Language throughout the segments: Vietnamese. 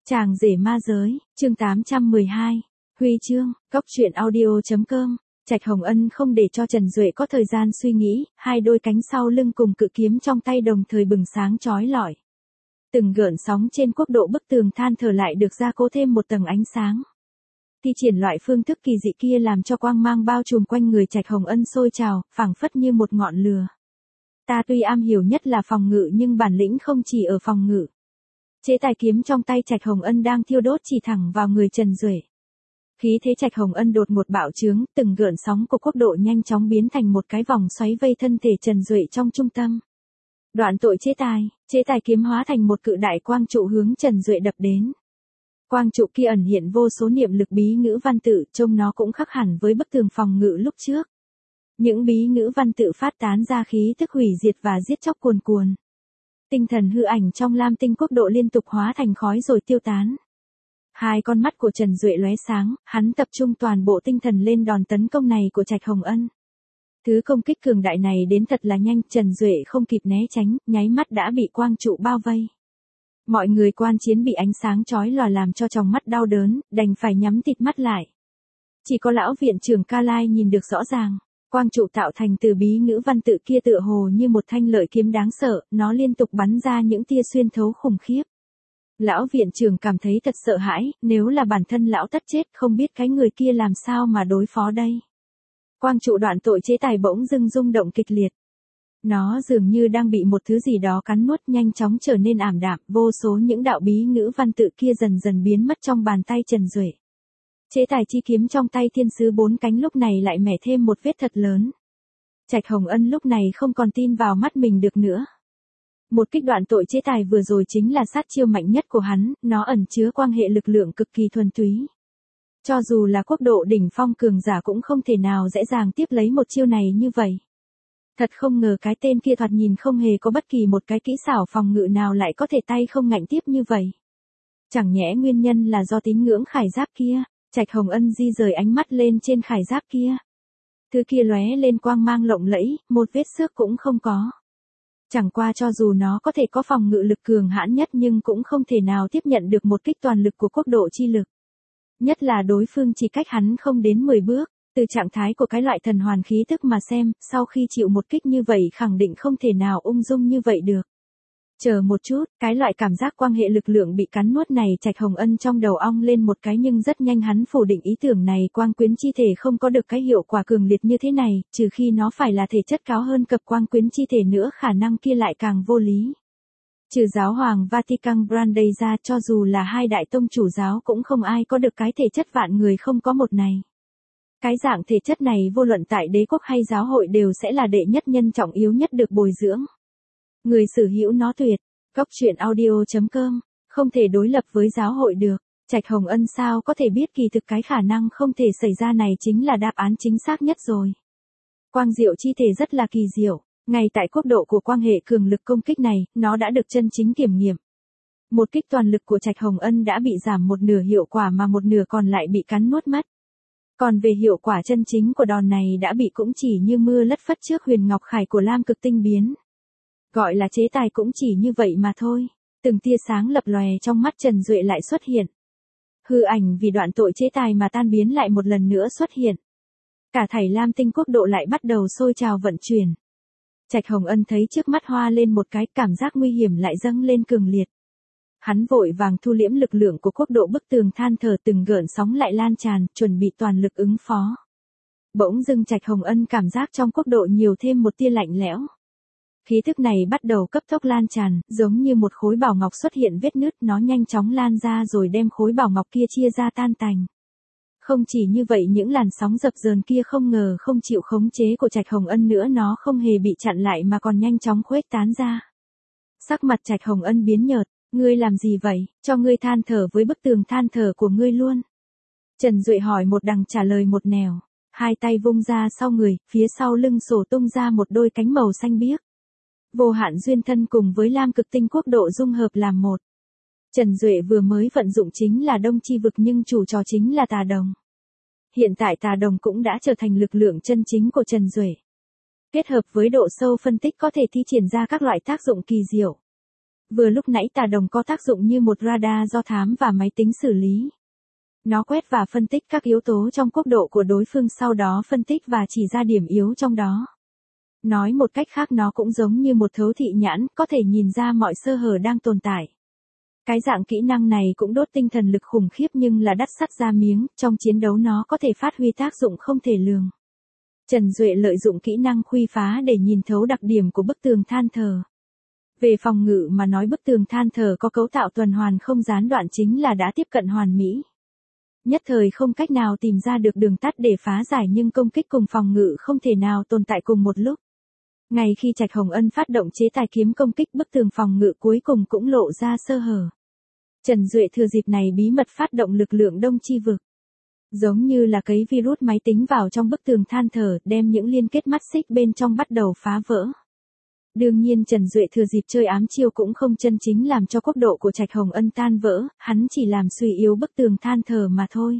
Chàng rể ma giới, chương 812. Huy chương, góc truyện audio.com. Trạch Hồng Ân không để cho Trần Duệ có thời gian suy nghĩ, hai đôi cánh sau lưng cùng cự kiếm trong tay đồng thời bừng sáng chói lọi. Từng gợn sóng trên quốc độ bức tường than thở lại được gia cố thêm một tầng ánh sáng. Thi triển loại phương thức kỳ dị kia làm cho quang mang bao trùm quanh người Trạch Hồng Ân sôi trào, phảng phất như một ngọn lửa. Ta tuy am hiểu nhất là phòng ngự nhưng bản lĩnh không chỉ ở phòng ngự. Chế tài kiếm trong tay Trạch Hồng Ân đang thiêu đốt chỉ thẳng vào người Trần Duệ. Khí thế Trạch Hồng Ân đột ngột bạo trướng, từng gợn sóng của quốc độ nhanh chóng biến thành một cái vòng xoáy vây thân thể Trần Duệ trong trung tâm. Đoạn tội chế tài kiếm hóa thành một cự đại quang trụ hướng Trần Duệ đập đến. Quang trụ kia ẩn hiện vô số niệm lực bí ngữ văn tự, trông nó cũng khác hẳn với bức tường phòng ngự lúc trước. Những bí ngữ văn tự phát tán ra khí tức hủy diệt và giết chóc cuồn cuồn. Tinh thần hư ảnh trong Lam Tinh quốc độ liên tục hóa thành khói rồi tiêu tán. Hai con mắt của Trần Duệ lóe sáng, hắn tập trung toàn bộ tinh thần lên đòn tấn công này của Trạch Hồng Ân. Thứ công kích cường đại này đến thật là nhanh, Trần Duệ không kịp né tránh, nháy mắt đã bị quang trụ bao vây. Mọi người quan chiến bị ánh sáng chói lòa làm cho tròng mắt đau đớn, đành phải nhắm tịt mắt lại. Chỉ có lão viện trưởng Ca Lai nhìn được rõ ràng. Quang trụ tạo thành từ bí ngữ văn tự kia tựa hồ như một thanh lợi kiếm đáng sợ, nó liên tục bắn ra những tia xuyên thấu khủng khiếp. Lão viện trưởng cảm thấy thật sợ hãi, nếu là bản thân lão tất chết không biết cái người kia làm sao mà đối phó đây. Quang trụ đoạn tội chế tài bỗng dưng rung động kịch liệt. Nó dường như đang bị một thứ gì đó cắn nuốt, nhanh chóng trở nên ảm đạm, vô số những đạo bí ngữ văn tự kia dần dần biến mất trong bàn tay Trần Duệ. Chế tài chi kiếm trong tay thiên sứ bốn cánh lúc này lại mẻ thêm một vết thật lớn. Trạch Hồng Ân lúc này không còn tin vào mắt mình được nữa. Một kích đoạn tội chế tài vừa rồi chính là sát chiêu mạnh nhất của hắn, nó ẩn chứa quan hệ lực lượng cực kỳ thuần túy. Cho dù là quốc độ đỉnh phong cường giả cũng không thể nào dễ dàng tiếp lấy một chiêu này như vậy. Thật không ngờ cái tên kia thoạt nhìn không hề có bất kỳ một cái kỹ xảo phòng ngự nào lại có thể tay không ngạnh tiếp như vậy. Chẳng nhẽ nguyên nhân là do tín ngưỡng khải giáp kia. Trạch Hồng Ân di rời ánh mắt lên trên khải giáp kia. Thứ kia lóe lên quang mang lộng lẫy, một vết xước cũng không có. Chẳng qua cho dù nó có thể có phòng ngự lực cường hãn nhất nhưng cũng không thể nào tiếp nhận được một kích toàn lực của quốc độ chi lực. Nhất là đối phương chỉ cách hắn không đến 10 bước, từ trạng thái của cái loại thần hoàn khí tức mà xem, sau khi chịu một kích như vậy khẳng định không thể nào ung dung như vậy được. Chờ một chút, cái loại cảm giác quan hệ lực lượng bị cắn nuốt này Trạch Hồng Ân trong đầu ong lên một cái nhưng rất nhanh hắn phủ định ý tưởng này, quang quyến chi thể không có được cái hiệu quả cường liệt như thế này, trừ khi nó phải là thể chất cao hơn cập quang quyến chi thể nữa, khả năng kia lại càng vô lý. Trừ giáo hoàng Vatican Brandeis ra, cho dù là hai đại tông chủ giáo cũng không ai có được cái thể chất vạn người không có một này. Cái dạng thể chất này vô luận tại đế quốc hay giáo hội đều sẽ là đệ nhất nhân trọng yếu nhất được bồi dưỡng. Người sở hữu nó tuyệt, góc truyện audio.com, không thể đối lập với giáo hội được. Trạch Hồng Ân sao có thể biết kỳ thực cái khả năng không thể xảy ra này chính là đáp án chính xác nhất rồi. Quang diệu chi thể rất là kỳ diệu, ngay tại quốc độ của quang hệ cường lực công kích này, nó đã được chân chính kiểm nghiệm. Một kích toàn lực của Trạch Hồng Ân đã bị giảm một nửa hiệu quả mà một nửa còn lại bị cắn nuốt mất. Còn về hiệu quả chân chính của đòn này đã bị cũng chỉ như mưa lất phất trước huyền ngọc khải của Lam Cực Tinh biến. Gọi là chế tài cũng chỉ như vậy mà thôi. Từng tia sáng lập lòe trong mắt Trần Duệ lại xuất hiện. Hư ảnh vì đoạn tội chế tài mà tan biến lại một lần nữa xuất hiện. Cả thảy Lam Tinh quốc độ lại bắt đầu sôi trào vận chuyển. Trạch Hồng Ân thấy trước mắt hoa lên một cái, cảm giác nguy hiểm lại dâng lên cường liệt. Hắn vội vàng thu liễm lực lượng của quốc độ bức tường than thở, từng gợn sóng lại lan tràn, chuẩn bị toàn lực ứng phó. Bỗng dưng Trạch Hồng Ân cảm giác trong quốc độ nhiều thêm một tia lạnh lẽo. Khí thức này bắt đầu cấp tốc lan tràn, giống như một khối bảo ngọc xuất hiện vết nứt, nó nhanh chóng lan ra rồi đem khối bảo ngọc kia chia ra tan tành. Không chỉ như vậy, những làn sóng dập dờn kia không ngờ không chịu khống chế của Trạch Hồng Ân nữa, nó không hề bị chặn lại mà còn nhanh chóng khuếch tán ra. Sắc mặt Trạch Hồng Ân biến nhợt, ngươi làm gì vậy, cho ngươi than thở với bức tường than thở của ngươi luôn. Trần Duệ hỏi một đằng trả lời một nẻo, hai tay vung ra sau người, phía sau lưng sổ tung ra một đôi cánh màu xanh biếc. Vô hạn duyên thân cùng với Lam Cực Tinh quốc độ dung hợp làm một. Trần Duệ vừa mới vận dụng chính là đông chi vực nhưng chủ trò chính là tà đồng. Hiện tại tà đồng cũng đã trở thành lực lượng chân chính của Trần Duệ. Kết hợp với độ sâu phân tích có thể thi triển ra các loại tác dụng kỳ diệu. Vừa lúc nãy tà đồng có tác dụng như một radar do thám và máy tính xử lý. Nó quét và phân tích các yếu tố trong quốc độ của đối phương, sau đó phân tích và chỉ ra điểm yếu trong đó. Nói một cách khác, nó cũng giống như một thấu thị nhãn, có thể nhìn ra mọi sơ hở đang tồn tại. Cái dạng kỹ năng này cũng đốt tinh thần lực khủng khiếp nhưng là đắt sắt ra miếng, trong chiến đấu nó có thể phát huy tác dụng không thể lường. Trần Duệ lợi dụng kỹ năng khuy phá để nhìn thấu đặc điểm của bức tường than thờ. Về phòng ngự mà nói, bức tường than thờ có cấu tạo tuần hoàn không gián đoạn chính là đã tiếp cận hoàn mỹ. Nhất thời không cách nào tìm ra được đường tắt để phá giải, nhưng công kích cùng phòng ngự không thể nào tồn tại cùng một lúc. Ngay khi Trạch Hồng Ân phát động chế tài kiếm công kích, bức tường phòng ngự cuối cùng cũng lộ ra sơ hở. Trần Duệ thừa dịp này bí mật phát động lực lượng đông chi vực. Giống như là cấy virus máy tính vào trong bức tường than thờ, đem những liên kết mắt xích bên trong bắt đầu phá vỡ. Đương nhiên Trần Duệ thừa dịp chơi ám chiêu cũng không chân chính làm cho quốc độ của Trạch Hồng Ân tan vỡ, hắn chỉ làm suy yếu bức tường than thờ mà thôi.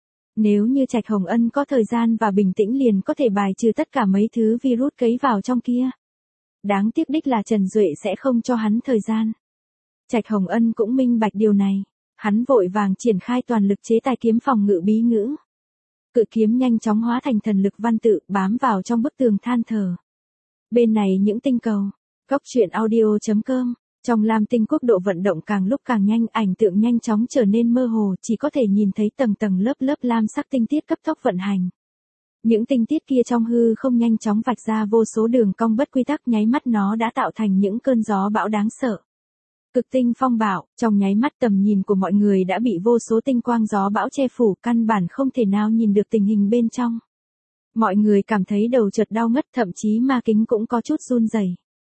Nếu như Trạch Hồng Ân có thời gian và bình tĩnh liền có thể bài trừ tất cả mấy thứ virus cấy vào trong kia. Đáng tiếc đích là Trần Duệ sẽ không cho hắn thời gian. Trạch Hồng Ân cũng minh bạch điều này. Hắn vội vàng triển khai toàn lực chế tài kiếm phòng ngự bí ngữ. Cự kiếm nhanh chóng hóa thành thần lực văn tự, bám vào trong bức tường than thờ. Bên này những tinh cầu. Góc truyện audio.com. Trong lam tinh quốc độ vận động càng lúc càng nhanh, ảnh tượng nhanh chóng trở nên mơ hồ, chỉ có thể nhìn thấy tầng tầng lớp lớp lam sắc tinh tiết cấp tốc vận hành. Những tinh tiết kia trong hư không nhanh chóng vạch ra vô số đường cong bất quy tắc, nháy mắt nó đã tạo thành những cơn gió bão đáng sợ. Cực tinh phong bạo, trong nháy mắt tầm nhìn của mọi người đã bị vô số tinh quang gió bão che phủ, căn bản không thể nào nhìn được tình hình bên trong. Mọi người cảm thấy đầu chợt đau ngất, thậm chí ma kính cũng có chút run rẩy.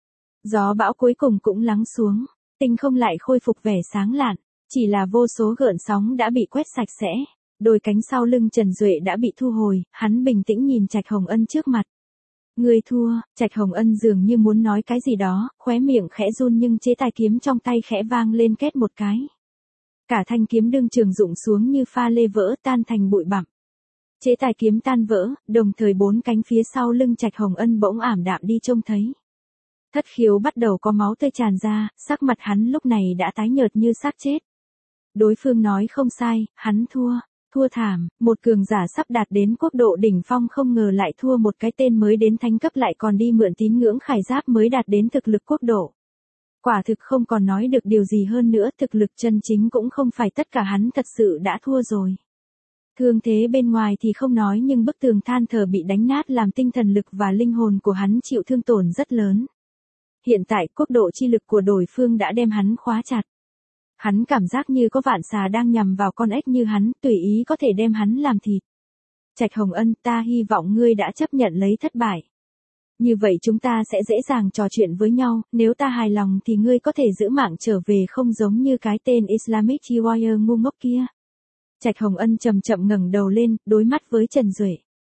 Gió bão cuối cùng cũng lắng xuống, tinh không lại khôi phục vẻ sáng lạn, chỉ là vô số gợn sóng đã bị quét sạch sẽ. Đôi cánh sau lưng Trần Duệ đã bị thu hồi, hắn bình tĩnh nhìn Trạch Hồng Ân trước mặt. Người thua. Trạch Hồng Ân dường như muốn nói cái gì đó, khóe miệng khẽ run nhưng chế tài kiếm trong tay khẽ vang lên két một cái. Cả thanh kiếm đương trường rụng xuống như pha lê vỡ, tan thành bụi bặm. Chế tài kiếm tan vỡ, đồng thời bốn cánh phía sau lưng Trạch Hồng Ân bỗng ảm đạm đi trông thấy. Thất khiếu bắt đầu có máu tươi tràn ra, sắc mặt hắn lúc này đã tái nhợt như xác chết. Đối phương nói không sai, hắn thua. Thua thảm, một cường giả sắp đạt đến quốc độ đỉnh phong không ngờ lại thua một cái tên mới đến thánh cấp, lại còn đi mượn tín ngưỡng khải giáp mới đạt đến thực lực quốc độ. Quả thực không còn nói được điều gì hơn nữa, thực lực chân chính cũng không phải tất cả, hắn thật sự đã thua rồi. Thương thế bên ngoài thì không nói, nhưng bức tường than thờ bị đánh nát làm tinh thần lực và linh hồn của hắn chịu thương tổn rất lớn. Hiện tại quốc độ chi lực của đối phương đã đem hắn khóa chặt. Hắn cảm giác như có vạn xà đang nhằm vào con ếch như hắn, tùy ý có thể đem hắn làm thịt. Trạch Hồng Ân, ta hy vọng ngươi đã chấp nhận lấy thất bại. Như vậy chúng ta sẽ dễ dàng trò chuyện với nhau, nếu ta hài lòng thì ngươi có thể giữ mạng trở về, không giống như cái tên Islamic Warrior ngu ngốc kia. Trạch Hồng Ân chậm chậm ngẩng đầu lên, đối mắt với Trần Duệ.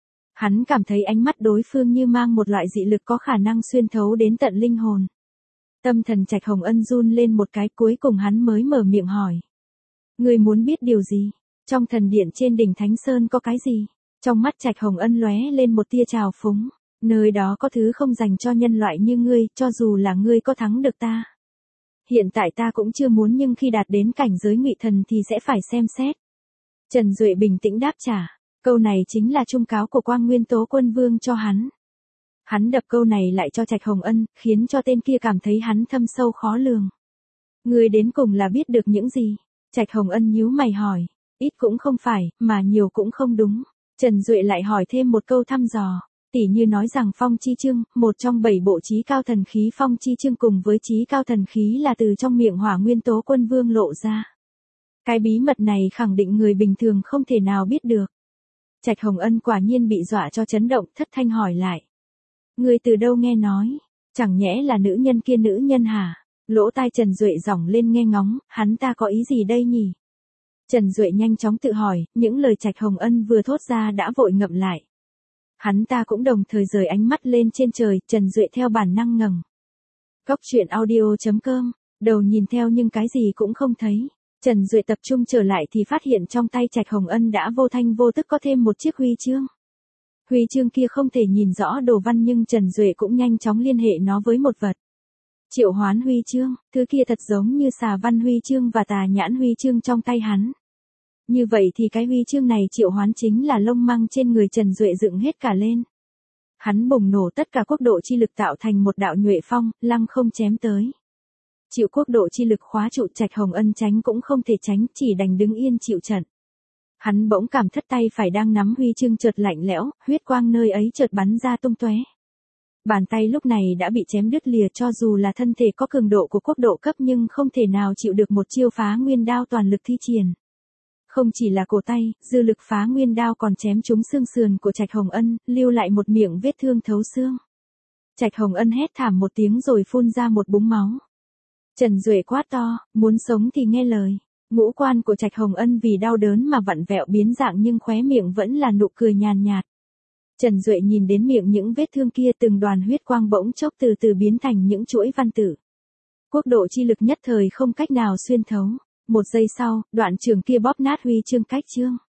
Hắn cảm thấy ánh mắt đối phương như mang một loại dị lực có khả năng xuyên thấu đến tận linh hồn. Tâm thần Trạch Hồng Ân run lên một cái, cuối cùng hắn mới mở miệng hỏi. Ngươi muốn biết điều gì? Trong thần điện trên đỉnh Thánh Sơn có cái gì? Trong mắt Trạch Hồng Ân lóe lên một tia trào phúng. Nơi đó có thứ không dành cho nhân loại như ngươi, cho dù là ngươi có thắng được ta. Hiện tại ta cũng chưa muốn, nhưng khi đạt đến cảnh giới ngụy thần thì sẽ phải xem xét. Trần Duệ bình tĩnh đáp trả. Câu này chính là trung cáo của Quang Nguyên Tố Quân Vương cho hắn. Hắn đập câu này lại cho Trạch Hồng Ân, khiến cho tên kia cảm thấy hắn thâm sâu khó lường. Ngươi đến cùng là biết được những gì? Trạch Hồng Ân nhíu mày hỏi. Ít cũng không phải, mà nhiều cũng không đúng. Trần Duệ lại hỏi thêm một câu thăm dò. Tỉ như nói rằng Phong Chi Chương, một trong 7 bộ chí cao thần khí Phong Chi Chương cùng với chí cao thần khí là từ trong miệng Hỏa Nguyên Tố Quân Vương lộ ra. Cái bí mật này khẳng định người bình thường không thể nào biết được. Trạch Hồng Ân quả nhiên bị dọa cho chấn động, thất thanh hỏi lại. Ngươi từ đâu nghe nói? Chẳng nhẽ là nữ nhân kia nữ nhân hả? Lỗ tai Trần Duệ giỏng lên nghe ngóng, hắn ta có ý gì đây nhỉ? Trần Duệ nhanh chóng tự hỏi, những lời Trạch Hồng Ân vừa thốt ra đã vội ngậm lại. Hắn ta cũng đồng thời rời ánh mắt lên trên trời, Trần Duệ theo bản năng ngẩng. Góc truyện audio.com, đầu nhìn theo nhưng cái gì cũng không thấy. Trần Duệ tập trung trở lại thì phát hiện trong tay Trạch Hồng Ân đã vô thanh vô tức có thêm một chiếc huy chương. Huy chương kia không thể nhìn rõ đồ văn nhưng Trần Duệ cũng nhanh chóng liên hệ nó với một vật. Triệu hoán huy chương, thứ kia thật giống như xà văn huy chương và tà nhãn huy chương trong tay hắn. Như vậy thì cái huy chương này triệu hoán chính là lông măng trên người Trần Duệ dựng hết cả lên. Hắn bùng nổ tất cả quốc độ chi lực tạo thành một đạo nhuệ phong, lăng không chém tới. Chịu quốc độ chi lực khóa trụ Trạch Hồng Ân tránh cũng không thể tránh, chỉ đành đứng yên chịu trận. Hắn bỗng cảm thất tay phải đang nắm huy chương chợt lạnh lẽo, huyết quang nơi ấy chợt bắn ra tung tóe. Bàn tay lúc này đã bị chém đứt lìa, cho dù là thân thể có cường độ của quốc độ cấp nhưng không thể nào chịu được một chiêu phá nguyên đao toàn lực thi triển. Không chỉ là cổ tay, dư lực phá nguyên đao còn chém trúng xương sườn của Trạch Hồng Ân, lưu lại một miệng vết thương thấu xương. Trạch Hồng Ân hét thảm một tiếng rồi phun ra một búng máu. Trần Duệ quát to, muốn sống thì nghe lời. Ngũ quan của Trạch Hồng Ân vì đau đớn mà vặn vẹo biến dạng nhưng khóe miệng vẫn là nụ cười nhàn nhạt. Trần Duệ nhìn đến miệng những vết thương kia, từng đoàn huyết quang bỗng chốc từ từ biến thành những chuỗi văn tử. Quốc độ chi lực nhất thời không cách nào xuyên thấu. Một giây sau, đoạn trường kia bóp nát huy chương cách chương.